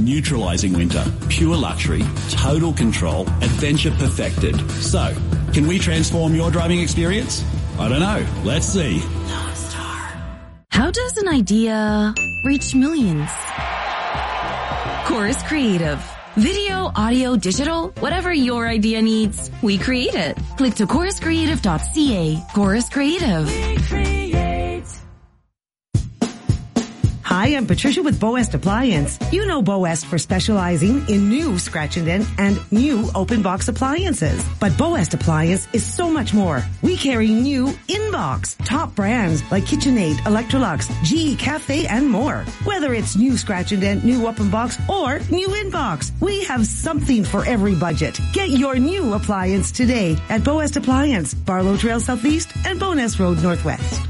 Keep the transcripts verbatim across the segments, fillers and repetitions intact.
neutralising winter, pure luxury, total control, adventure perfected. So, can we transform your driving experience? I don't know. Let's see. Lone Star. How does an idea reach millions? Chorus Creative. Video, audio, digital, whatever your idea needs, we create it. Click to chorus creative dot c a. Chorus Creative. We create. Hi, I'm Patricia with Boest Appliance. You know Boest for specializing in new scratch and dent and new open box appliances. But Boest Appliance is so much more. We carry new in-box, top brands like KitchenAid, Electrolux, G E Cafe, and more. Whether it's new scratch and dent, new open box, or new in-box, we have something for every budget. Get your new appliance today at Boest Appliance, Barlow Trail Southeast and Bowness Road Northwest.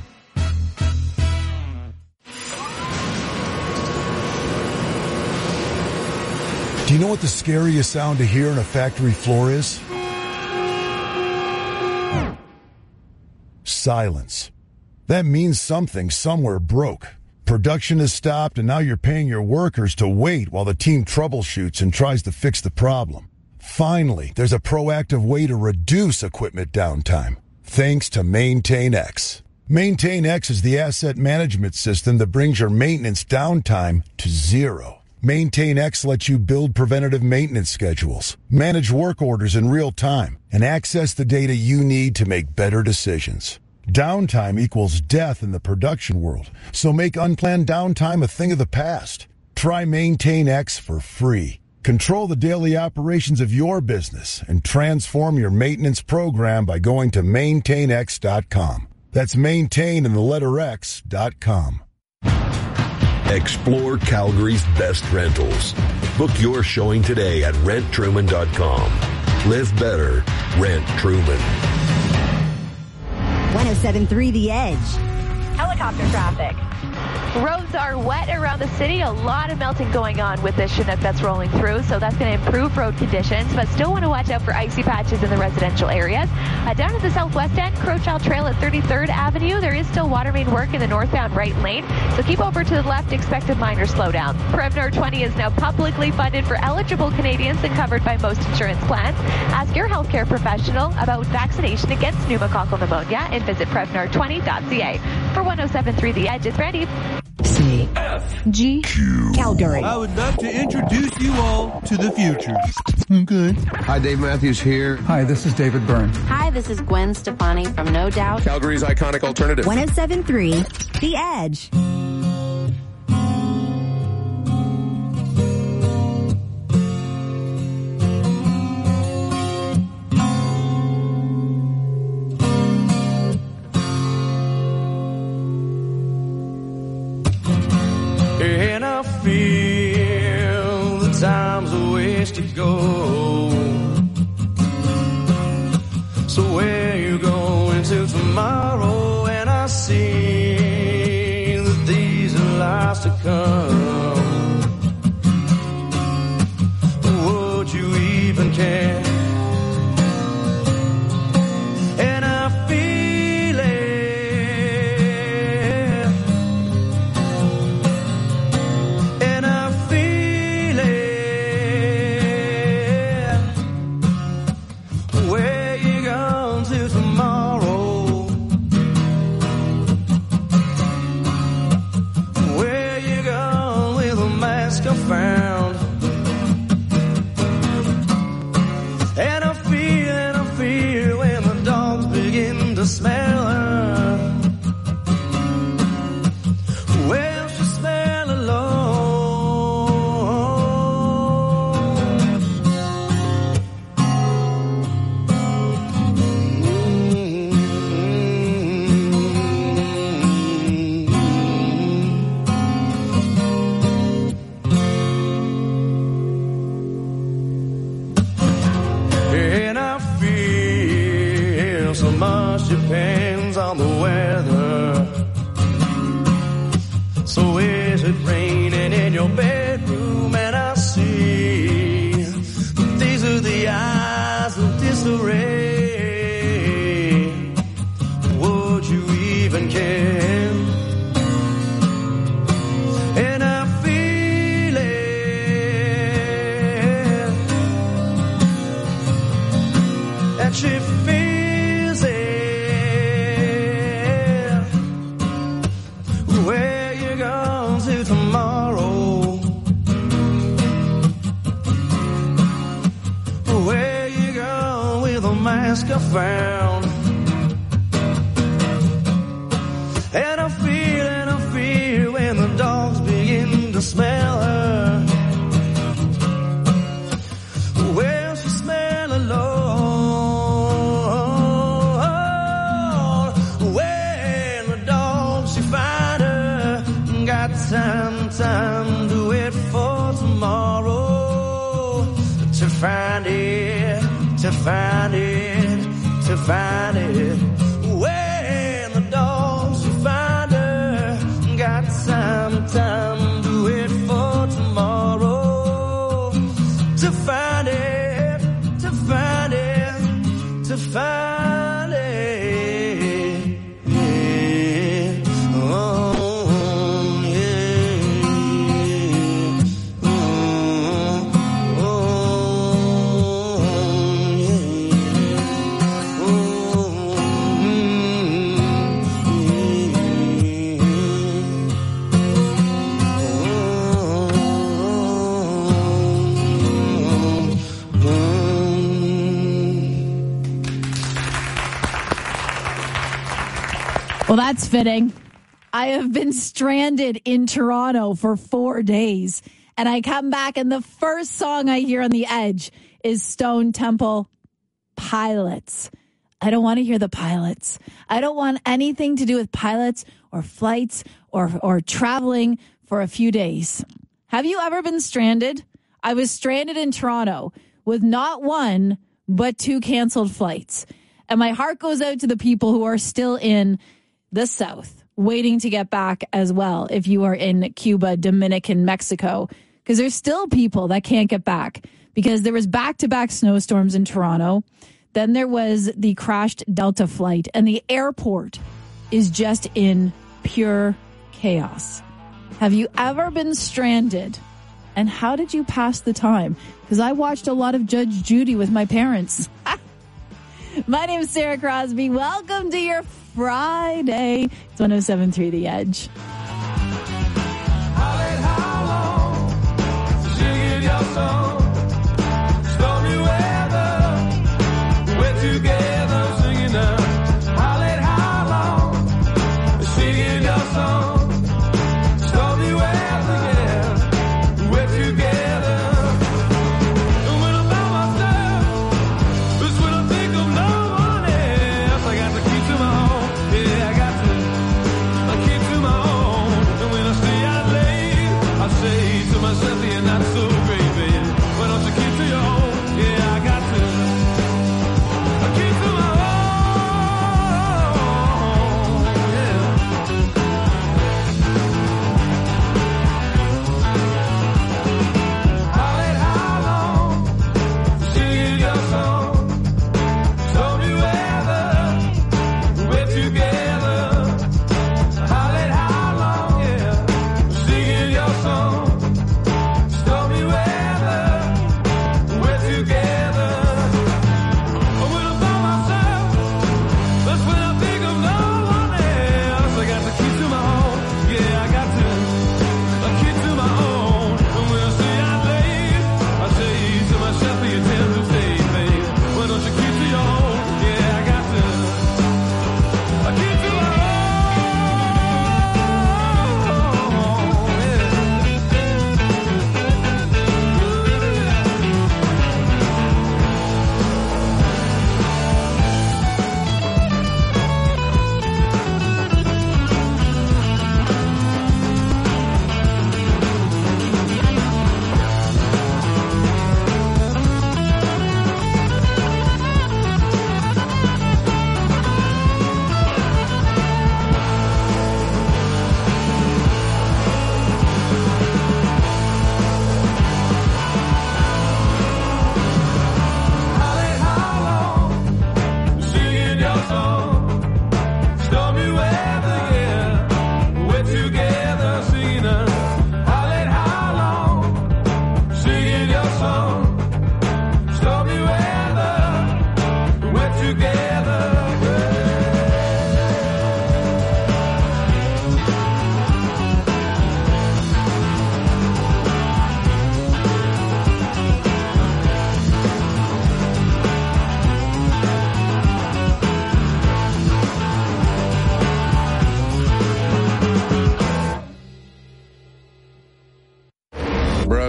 Do you know what the scariest sound to hear on a factory floor is? Silence. That means something somewhere broke. Production has stopped and now you're paying your workers to wait while the team troubleshoots and tries to fix the problem. Finally, there's a proactive way to reduce equipment downtime, thanks to MaintainX. MaintainX is the asset management system that brings your maintenance downtime to zero. MaintainX lets you build preventative maintenance schedules, manage work orders in real time, and access the data you need to make better decisions. Downtime equals death in the production world, so make unplanned downtime a thing of the past. Try MaintainX for free. Control the daily operations of your business and transform your maintenance program by going to maintain x dot com. That's maintain in the letter X dot com. Explore Calgary's best rentals. Book your showing today at rent truman dot com. Live better. Rent Truman. one oh seven point three The Edge. Helicopter traffic. Roads are wet around the city. A lot of melting going on with this Chinook that's rolling through, so that's going to improve road conditions, but still want to watch out for icy patches in the residential areas. Uh, down at the southwest end, Crowchild Trail at thirty-third Avenue, there is still water main work in the northbound right lane, so keep over to the left, expect a minor slowdown. Prevnar twenty is now publicly funded for eligible Canadians and covered by most insurance plans. Ask your healthcare professional about vaccination against pneumococcal pneumonia and visit prevnar twenty dot c a. For one oh seven point three The Edge, it's Randy. C. F. G. Q. Calgary. I would love to introduce you all to the future. Okay. Hi, Dave Matthews here. Hi, this is David Byrne. Hi, this is Gwen Stefani from No Doubt. Calgary's iconic alternative. one oh seven point three The Edge. And I feel the time's a ways to go. So where you going to tomorrow? And I see that these are lives to come. Would you even care? And I feel it. And I feel it. Where you going to tomorrow? Where you going with a mask I found? And I feel, and I feel when the dogs begin to smell her. Well, she smell And I feel so much depends on the weather. So is it raining in your bedroom? And I see these are the eyes of disarray. Would you even care? And I feel it. Alaska found. And I feel and I feel when the dogs begin to smell her. Well, she smell alone. When the dogs she find her, got time, time to wait for tomorrow to find it, to find it, to find it. When the dogs she find her, got time, time to wait for tomorrow to find it, to find it, to find it. Yeah. Oh, yeah. Oh, oh, yeah. Well, that's fitting. I have been stranded in Toronto for four days, and I come back, and the first song I hear on the Edge is Stone Temple Pilots. I don't want to hear the pilots. I don't want anything to do with pilots or flights or, or traveling for a few days. Have you ever been stranded? I was stranded in Toronto with not one, but two canceled flights. And my heart goes out to the people who are still in the South, waiting to get back as well. If you are in Cuba, Dominican, Mexico, because there's still people that can't get back because there was back-to-back snowstorms in Toronto. Then there was the crashed Delta flight, and the airport is just in pure chaos. Have you ever been stranded? And how did you pass the time? Because I watched a lot of Judge Judy with my parents. My name is Sarah Crosby. Welcome to your Friday. It's one oh seven point three The Edge.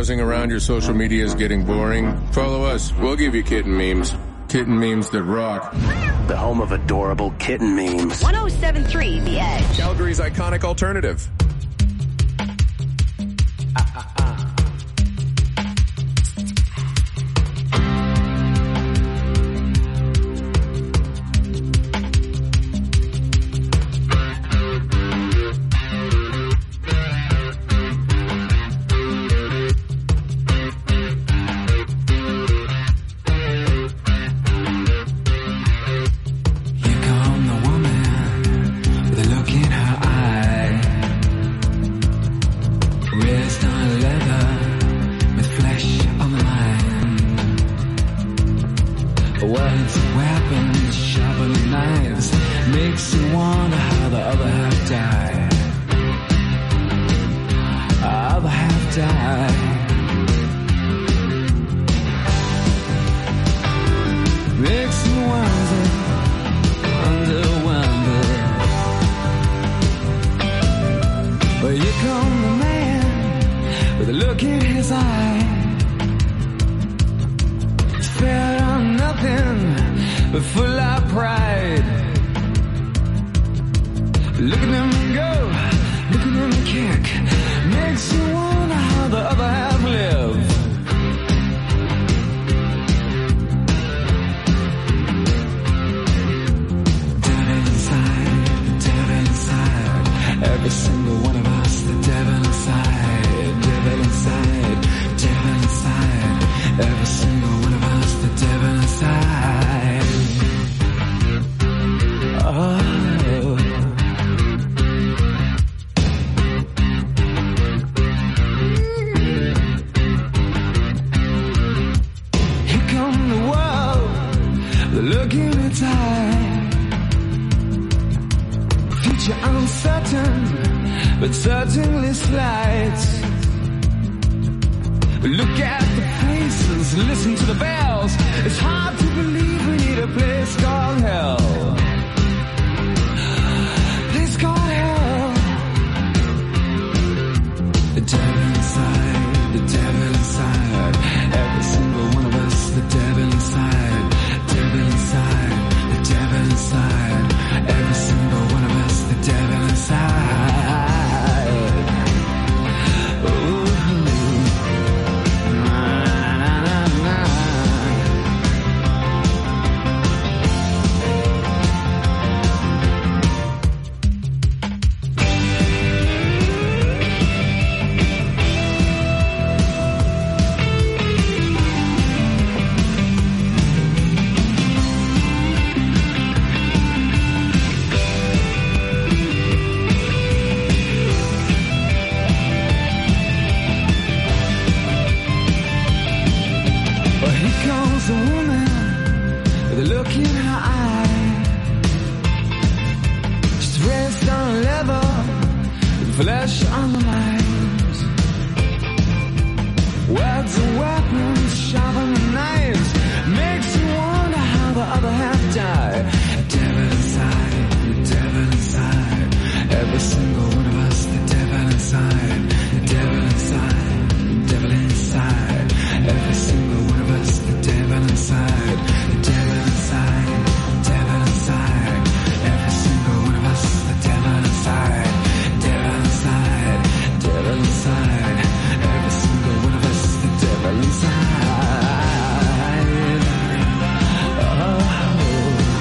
browsing around your social media is getting boring? Follow us. We'll give you kitten memes. Kitten memes that rock. The home of adorable kitten memes. one oh seven point three The Edge. Calgary's iconic alternative. Inside, every single one of us, the devil inside.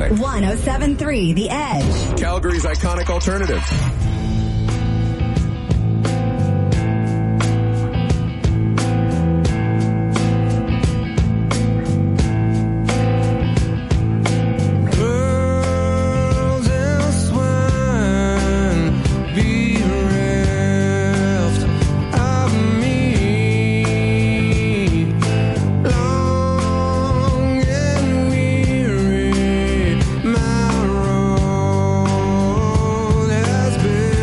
one oh seven point three The Edge. Calgary's iconic alternative. My road has been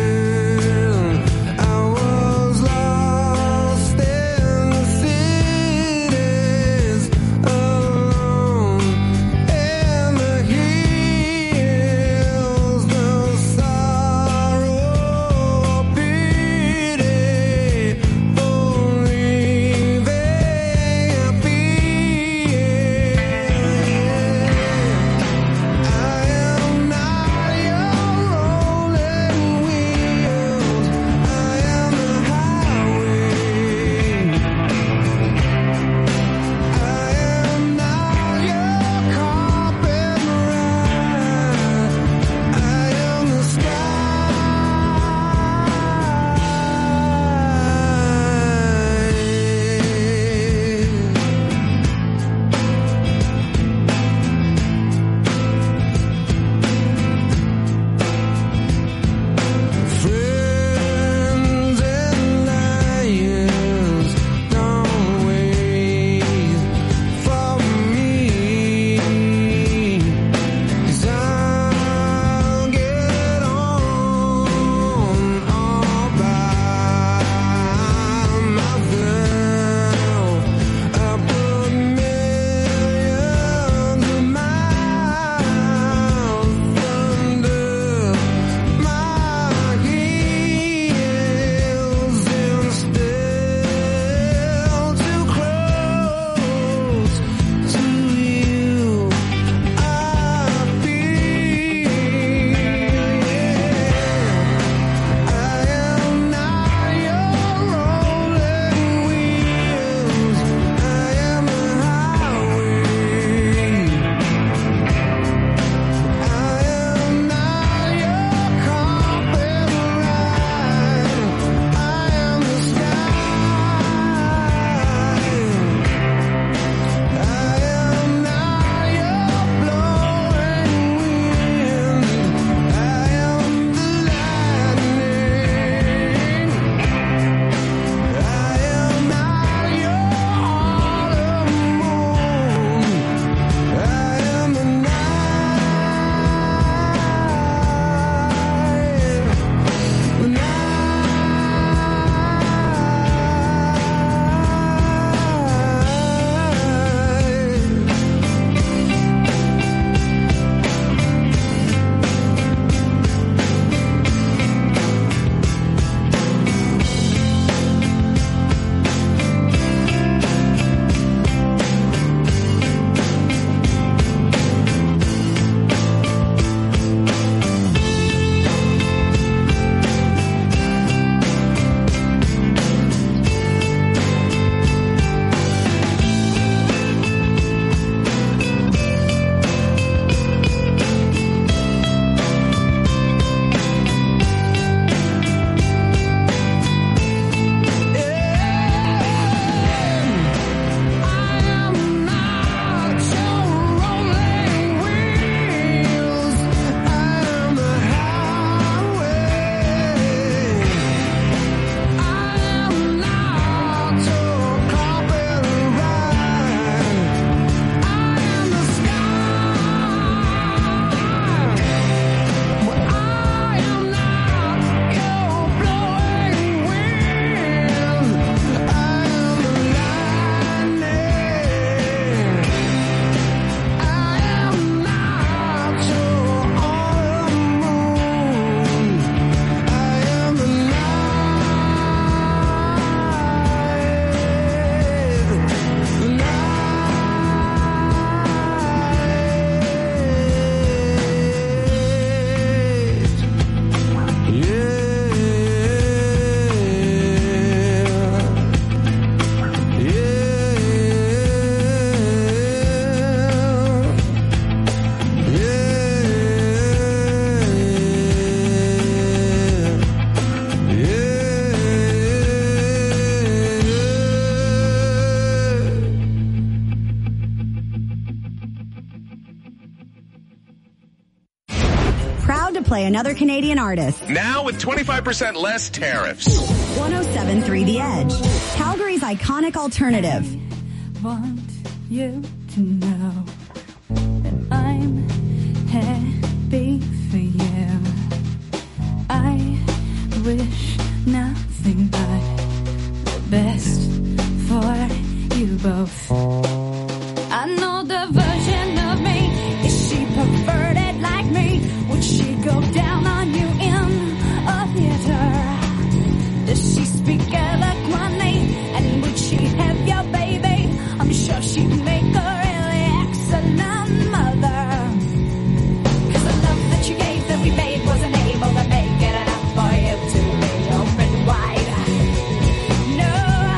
proud to play another Canadian artist. Now with twenty-five percent less tariffs. one oh seven point three The Edge, Calgary's iconic alternative. I want you to know that I'm happy for you. I wish nothing but the best for you both. I know the version of me. Is she perverted like me? Would she go down on you in a theater? Does she speak eloquently? And would she have your baby? I'm sure she'd make a really excellent mother. Cause the love that you gave that we made wasn't able to make it enough for you to be open wide. No.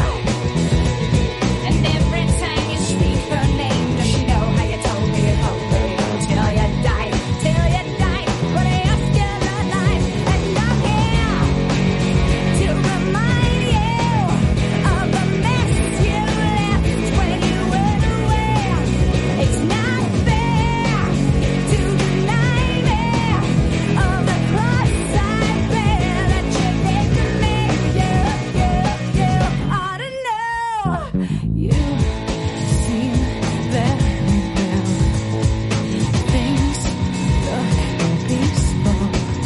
And every time you speak her name, does she know how you told me you'd hold her till you died, till you died, but you're still alive. And I'm here to remind you of the mess you left when you went away. It's not fair to deny me of the cross I bear that you did to me. You, you, you ought to know. You seem very well. Things look peaceful.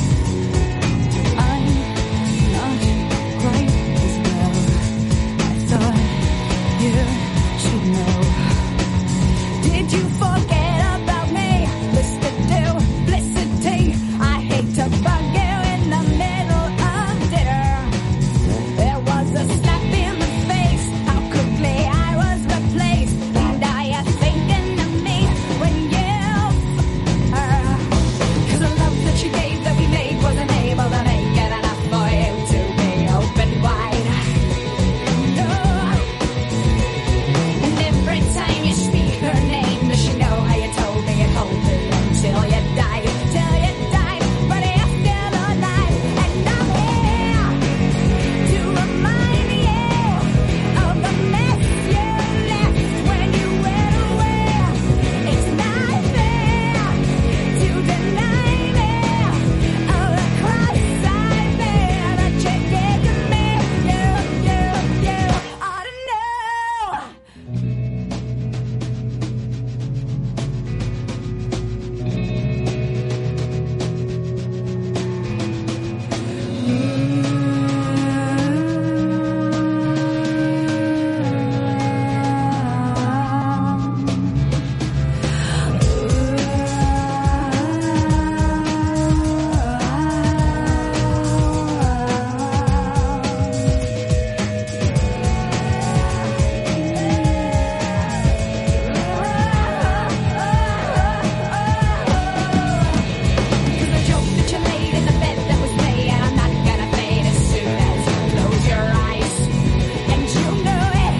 I'm not quite as well. I thought you should know. Did you forget about me? Listed duplicity. I hate to bug you in the middle of dinner. There was a slap in the face. How quickly I was replaced. And now you're thinking of me when you f- her. Cause the love that you gave that we made wasn't able to make it enough for you to be open wide. No. And every time you speak her name, does she know how you told me you'd hold her until you died, till you died, but you're still alive. And I'm here to remind you of the mess you left when you went away. It's not fair to deny me of the cross I bear that you did to me. You, you, you ought to know. Cause the joke that you laid in the bed that was me, and I'm not gonna fade as soon as you close your eyes. And you know it.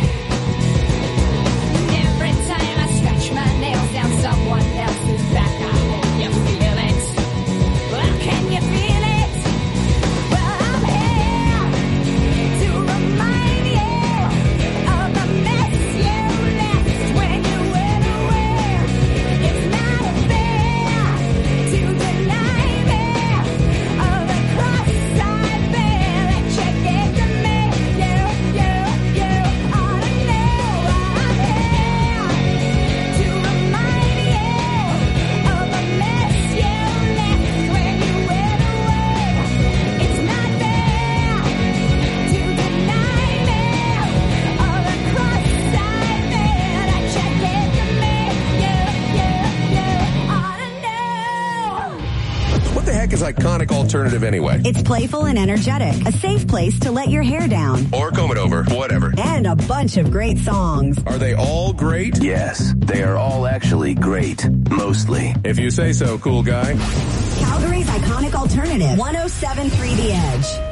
And every time I scratch my nails down someone else's back, I hope you feel it. Well, can you feel it? Well, I'm here to remind you of the mess you left when you went away. It's not fair to deny me of the cross I bear that you gave to me. You, you, you ought to know. I'm here to remind you of the mess you left when you went away. It's not fair to deny me of the cross I bear that you gave to me. You, you, you ought to know. What the heck is Iconic Alternative anyway? It's playful and energetic, a safe place to let your hair down, Or comb it over, whatever. and a bunch of great songs. Are they all great? Yes, they are all actually great. Mostly. If you say so, cool guy. Calgary's iconic alternative, one oh seven point three The Edge.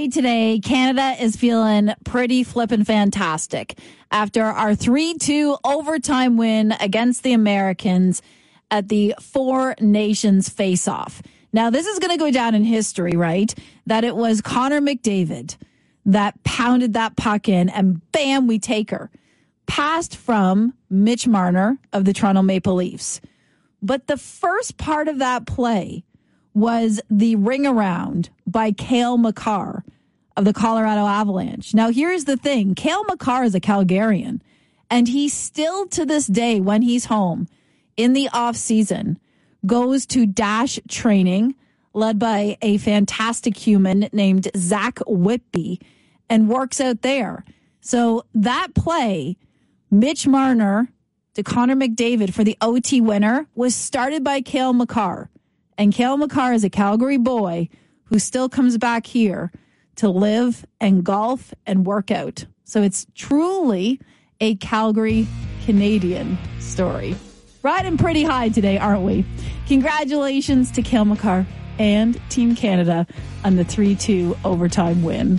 day today, Canada is feeling pretty flippin' fantastic after our three two overtime win against the Americans at the Four Nations face-off. Now, this is going to go down in history, right? That it was Connor McDavid that pounded that puck in, and bam, we take her. Passed from Mitch Marner of the Toronto Maple Leafs. But the first part of that play was the ring around by Cale Makar of the Colorado Avalanche. Now, here's the thing. Cale Makar is a Calgarian, and he still to this day, when he's home in the off season, goes to Dash training led by a fantastic human named Zach Whitby and works out there. So that play, Mitch Marner to Connor McDavid for the O T winner, was started by Cale Makar. And Cale Makar is a Calgary boy who still comes back here to live and golf and work out. So it's truly a Calgary Canadian story. Riding pretty high today, aren't we? Congratulations to Cale Makar and Team Canada on the three two overtime win.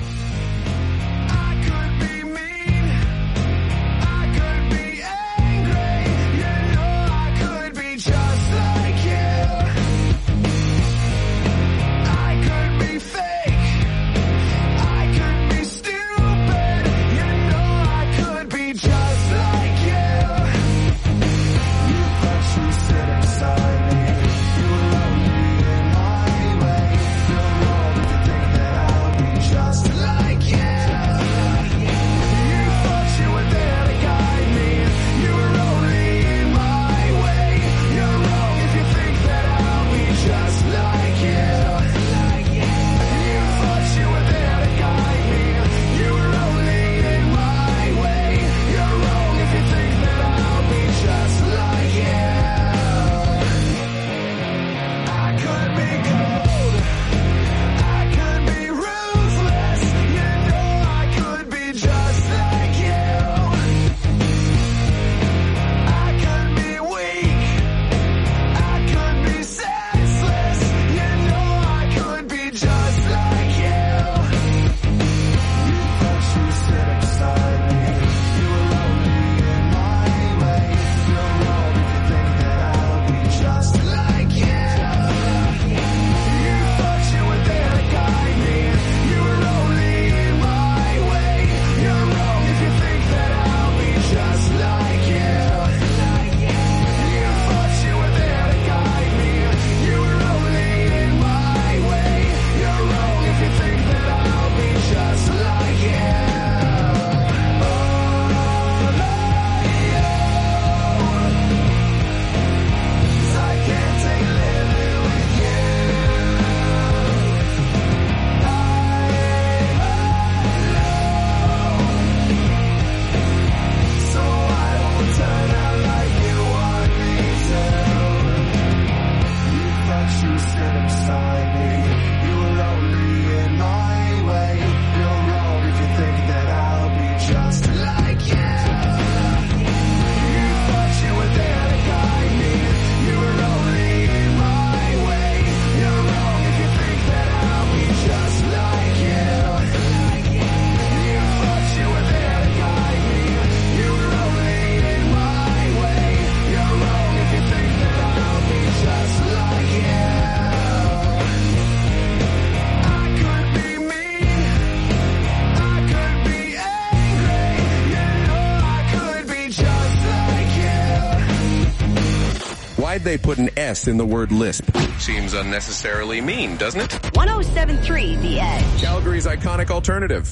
Why'd they put an S in the word lisp? Seems unnecessarily mean, doesn't it? one oh seven point three The Edge. Calgary's iconic alternative.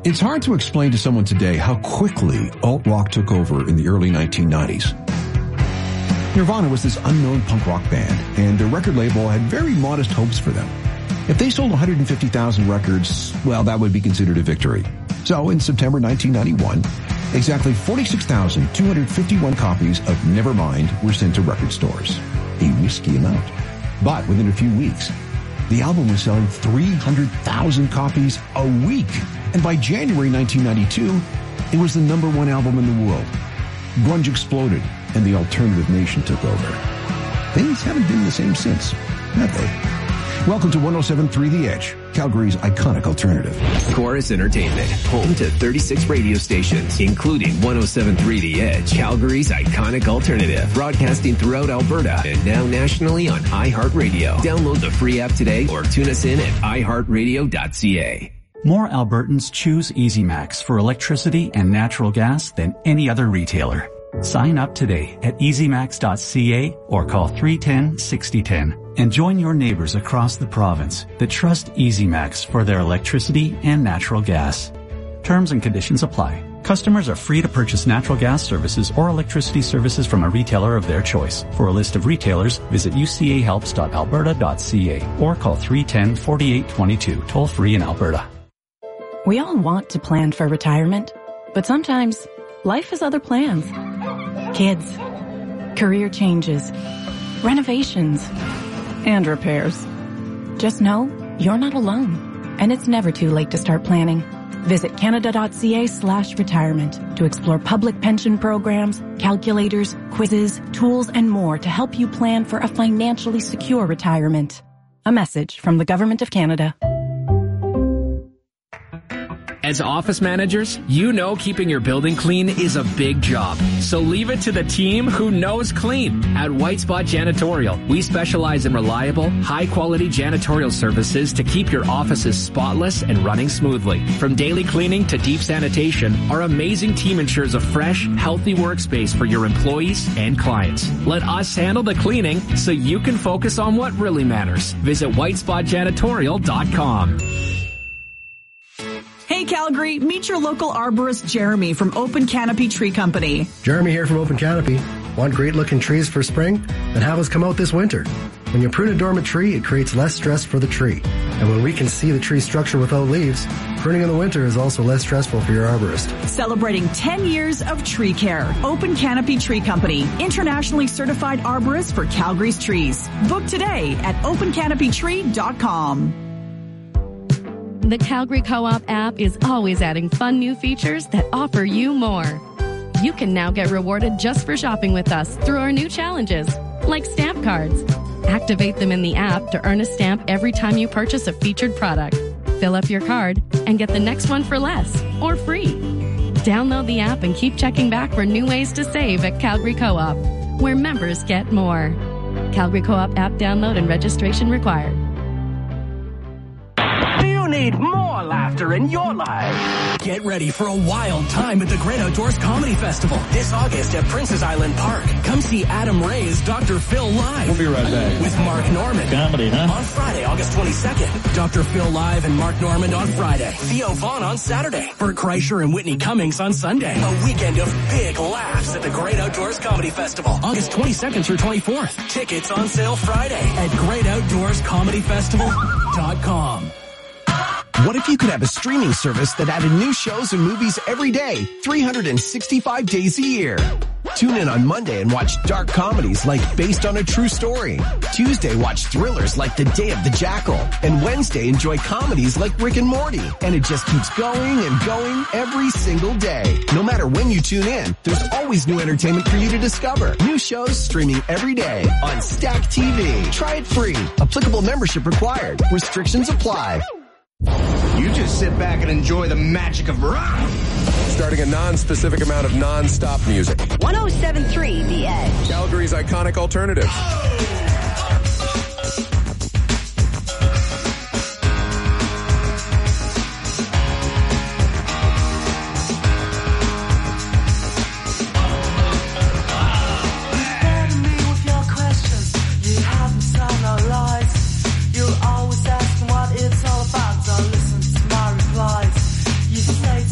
It's hard to explain to someone today how quickly alt-rock took over in the early nineteen nineties. Nirvana was this unknown punk rock band, and their record label had very modest hopes for them. If they sold one hundred fifty thousand records, well, that would be considered a victory. So in September nineteen ninety-one, exactly forty-six thousand two hundred fifty-one copies of Nevermind were sent to record stores. A risky amount. But within a few weeks, the album was selling three hundred thousand copies a week. And by January nineteen ninety-two, it was the number one album in the world. Grunge exploded, and the alternative nation took over. Things haven't been the same since, have they? Welcome to one oh seven point three The Edge, Calgary's iconic alternative. Chorus Entertainment, home to thirty-six radio stations, including one oh seven point three The Edge, Calgary's iconic alternative, broadcasting throughout Alberta and now nationally on iHeartRadio. Download the free app today or tune us in at i heart radio dot c a. More Albertans choose EasyMax for electricity and natural gas than any other retailer. Sign up today at easy max dot c a or call three one zero, six zero one zero and join your neighbors across the province that trust EasyMax for their electricity and natural gas. Terms and conditions apply. Customers are free to purchase natural gas services or electricity services from a retailer of their choice. For a list of retailers, visit u c a helps dot alberta dot c a or call three one zero, four eight two two, toll free in Alberta. We all want to plan for retirement, but sometimes life has other plans. Kids, career changes, renovations, and repairs. Just know you're not alone, and it's never too late to start planning. Visit canada dot c a slash retirement to explore public pension programs, calculators, quizzes, tools, and more to help you plan for a financially secure retirement. A message from the Government of Canada. As office managers, you know keeping your building clean is a big job. So leave it to the team who knows clean. At White Spot Janitorial, we specialize in reliable, high-quality janitorial services to keep your offices spotless and running smoothly. From daily cleaning to deep sanitation, our amazing team ensures a fresh, healthy workspace for your employees and clients. Let us handle the cleaning so you can focus on what really matters. Visit white spot janitorial dot com. Hey Calgary, meet your local arborist Jeremy from Open Canopy Tree Company. Jeremy here from Open Canopy. Want great looking trees for spring? Then have us come out this winter. When you prune a dormant tree, it creates less stress for the tree. And when we can see the tree structure without leaves, pruning in the winter is also less stressful for your arborist. Celebrating ten years of tree care. Open Canopy Tree Company, internationally certified arborist for Calgary's trees. Book today at open canopy tree dot com. The Calgary Co-op app is always adding fun new features that offer you more. You can now get rewarded just for shopping with us through our new challenges, like stamp cards. Activate them in the app to earn a stamp every time you purchase a featured product. Fill up your card and get the next one for less or free. Download the app and keep checking back for new ways to save at Calgary Co-op, where members get more. Calgary Co-op app download and registration required. You need more laughter in your life. Get ready for a wild time at the Great Outdoors Comedy Festival this August at Princess Island Park. Come see Adam Ray's Doctor Phil live. We'll be right back. With Mark Normand. Comedy, huh? On Friday, August twenty-second. Doctor Phil live and Mark Normand on Friday. Theo Vaughn on Saturday. Bert Kreischer and Whitney Cummings on Sunday. A weekend of big laughs at the Great Outdoors Comedy Festival. August twenty-second through twenty-fourth. Tickets on sale Friday at great outdoors comedy festival dot com. What if you could have a streaming service that added new shows and movies every day, three hundred sixty-five days a year? Tune in on Monday and watch dark comedies like Based on a True Story. Tuesday, watch thrillers like The Day of the Jackal. And Wednesday, enjoy comedies like Rick and Morty. And it just keeps going and going every single day. No matter when you tune in, there's always new entertainment for you to discover. New shows streaming every day on Stack T V. Try it free. Applicable membership required. Restrictions apply. You just sit back and enjoy the magic of rock. Starting a non-specific amount of non-stop music. one oh seven point three The Edge. Calgary's iconic alternative. You'll always ask what it's all about. Don't listen to my replies. You say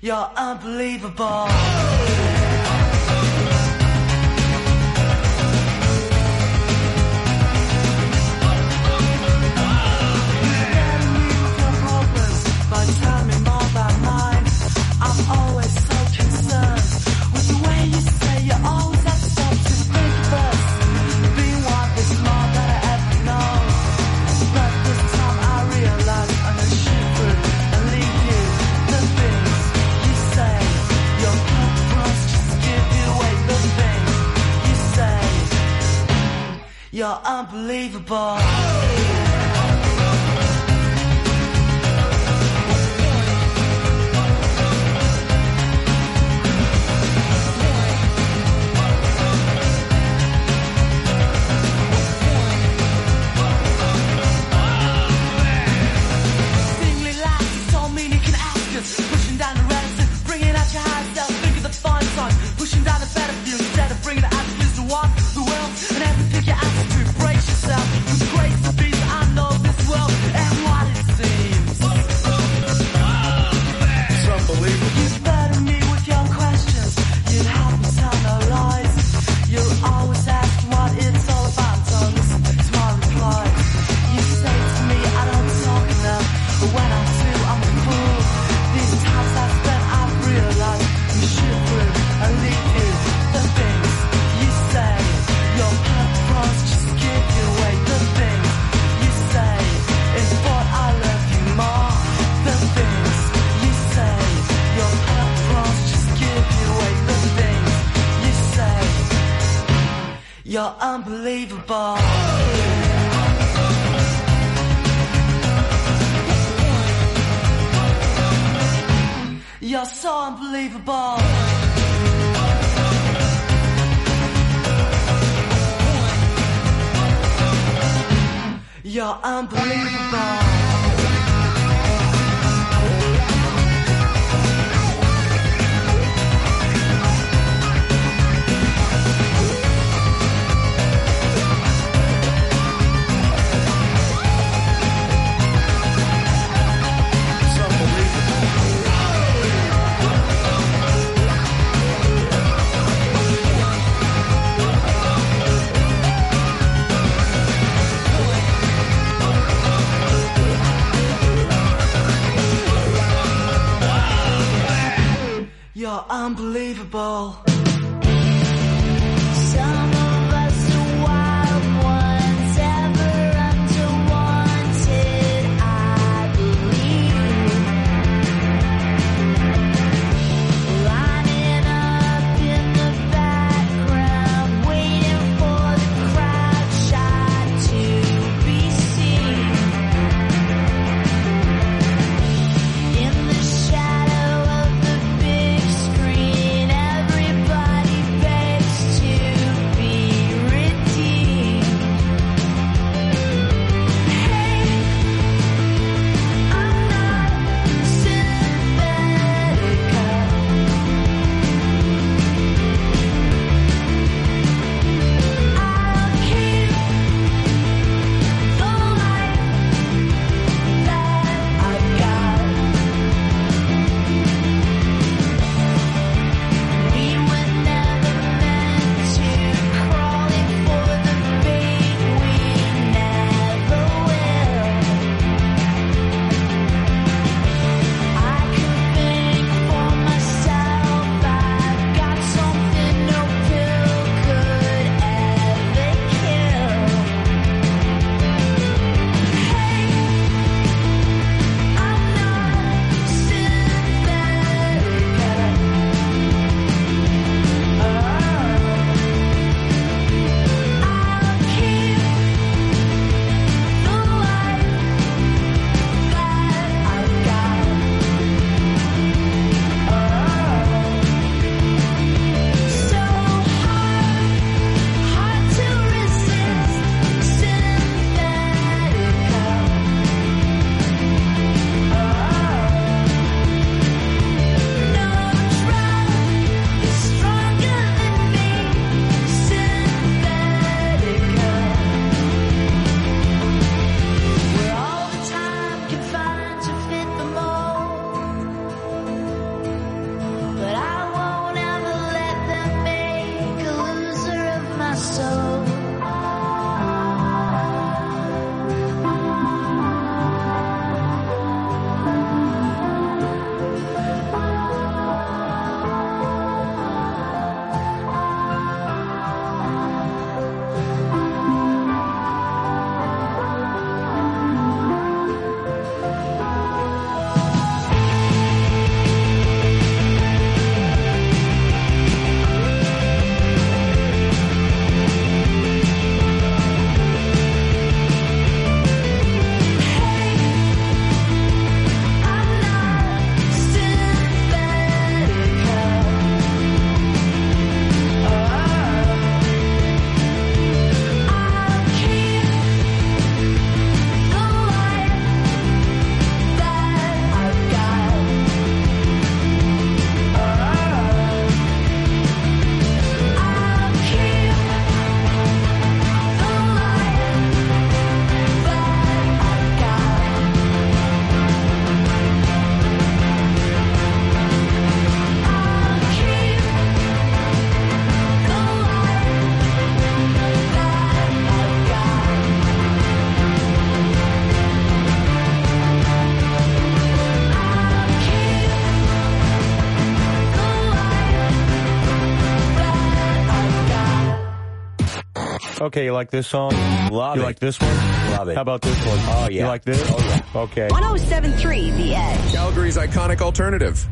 You're unbelievable. You're unbelievable. You're unbelievable. You're so unbelievable. You're unbelievable. You're unbelievable. Some of us are wild ones, ever unwanted, I believe. Lining up in the background, waiting for the crowd shot to be seen. In the shadow of the big screen, everybody Okay, you like this song? Love you it. like this one? Love it. How about this one? Oh, yeah. You like this? Oh, yeah. Okay. one oh seven point three The Edge. Calgary's iconic alternative.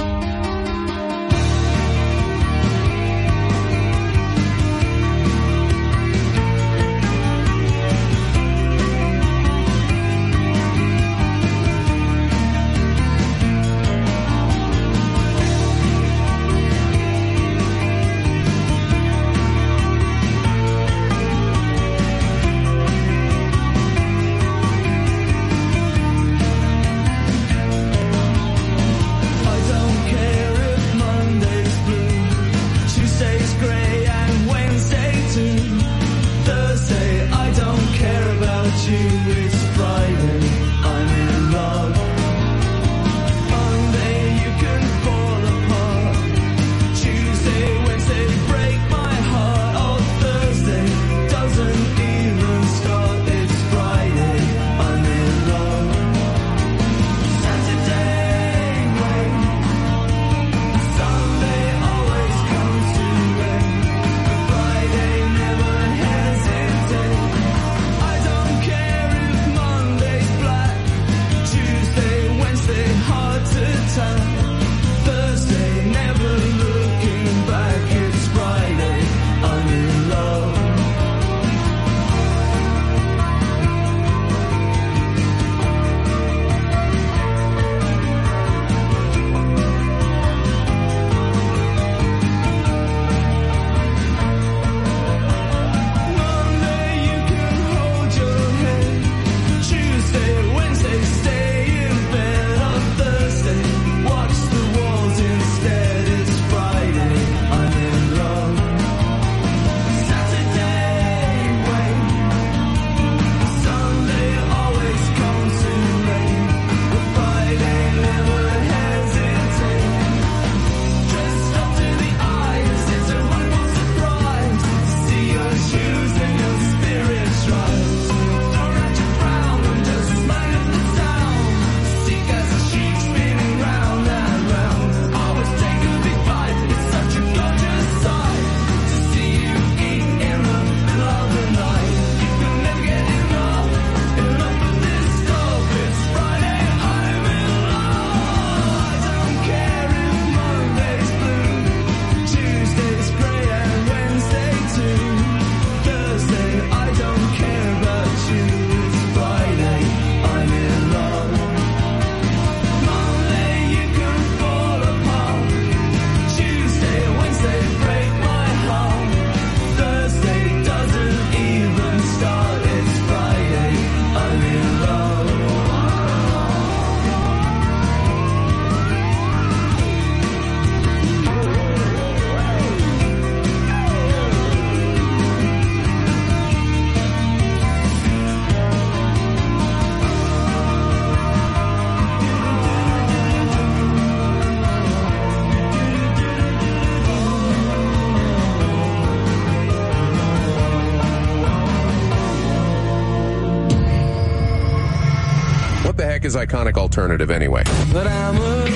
Is iconic alternative anyway. But I'm a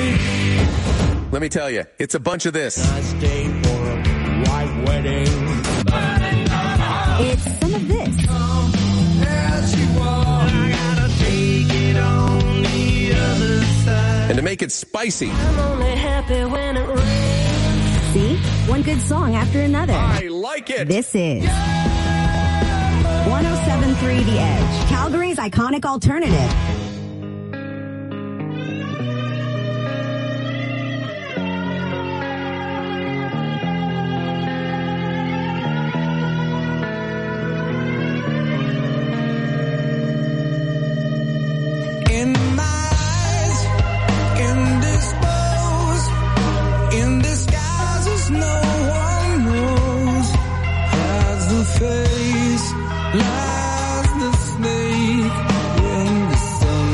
creep. Let me tell you, it's a bunch of this. I stay for a white wedding. It's some of this. As you walk, I gotta take it on the other side. And to make it spicy, I'm only happy when it rains. See? One good song after another. I like it. This is one oh seven point three The Edge, Calgary's iconic alternative. Face lies the snake when the sun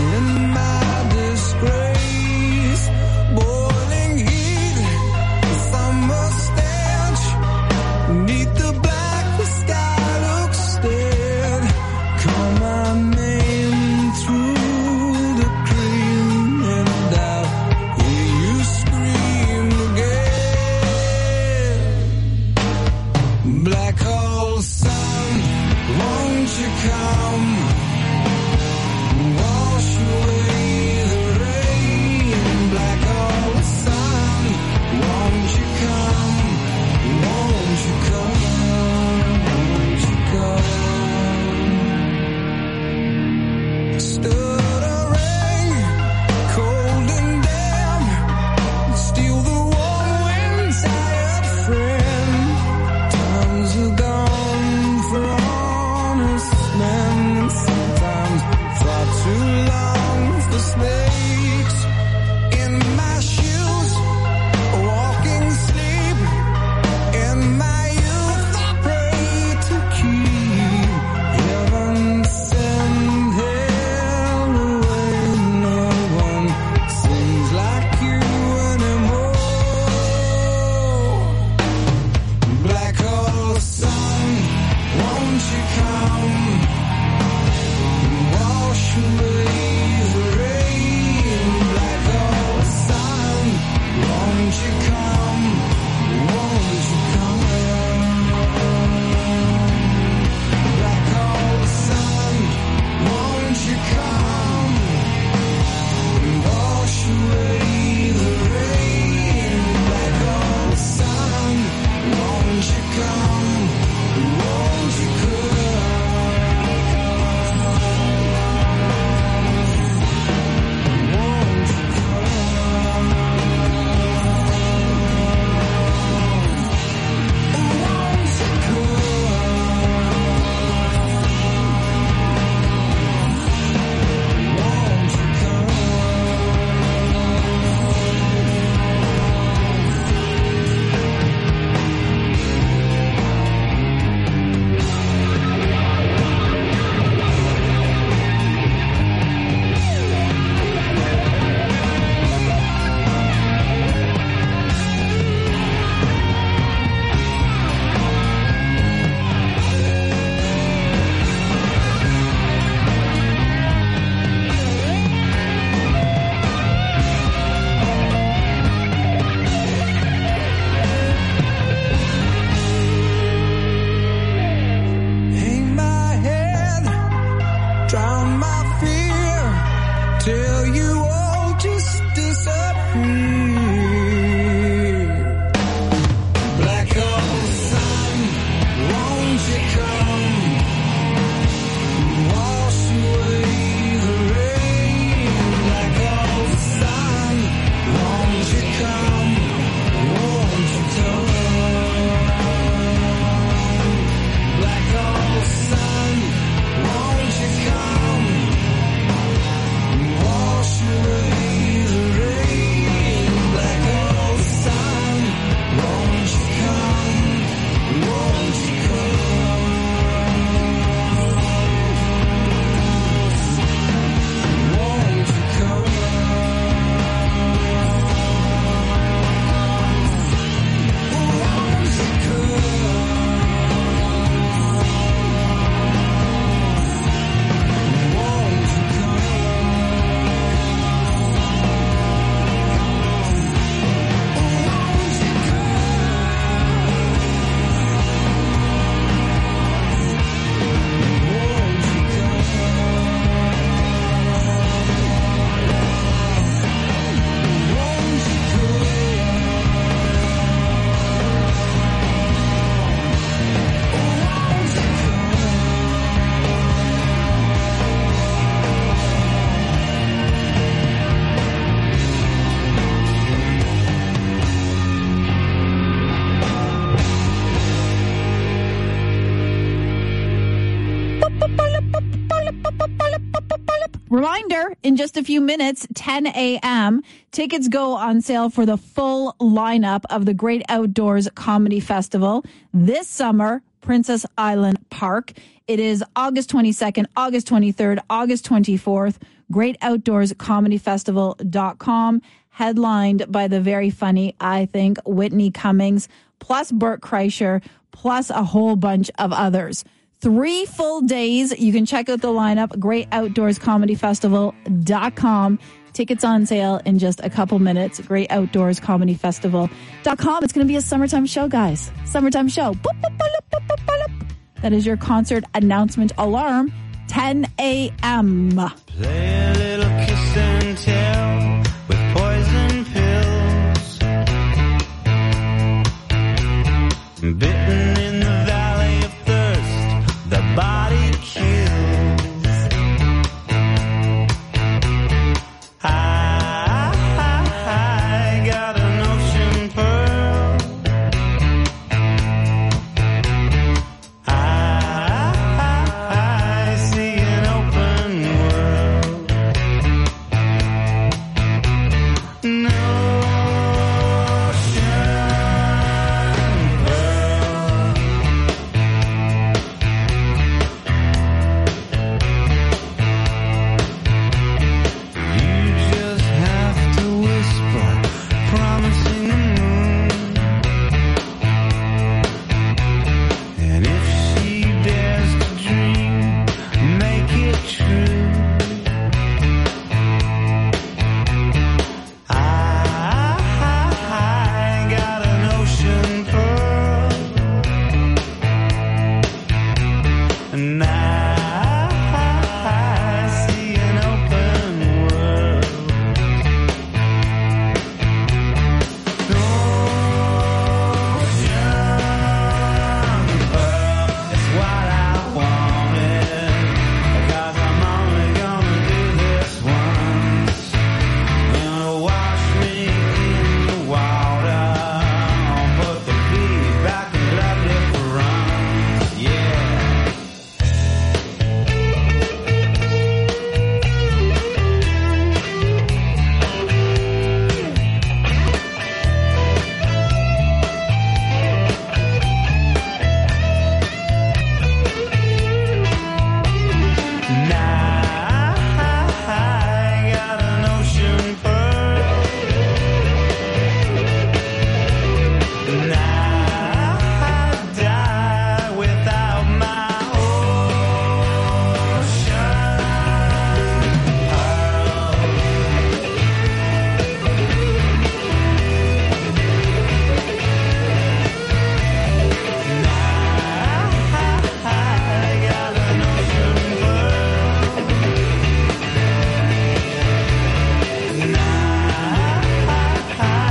Reminder, in just a few minutes, ten a.m., tickets go on sale for the full lineup of the Great Outdoors Comedy Festival this summer, Princess Island Park. It is August twenty-second, August twenty-third, August twenty-fourth, great outdoors comedy festival dot com, headlined by the very funny, I think, Whitney Cummings, plus Bert Kreischer, plus a whole bunch of others. Three full days. You can check out the lineup, great outdoors comedy festival dot com. Tickets on sale in just a couple minutes. great outdoors comedy festival dot com. It's going to be a summertime show, guys. Summertime show. Boop, boop, boop, boop, boop, boop. That is your concert announcement alarm. ten a.m. Play a little kiss and tell.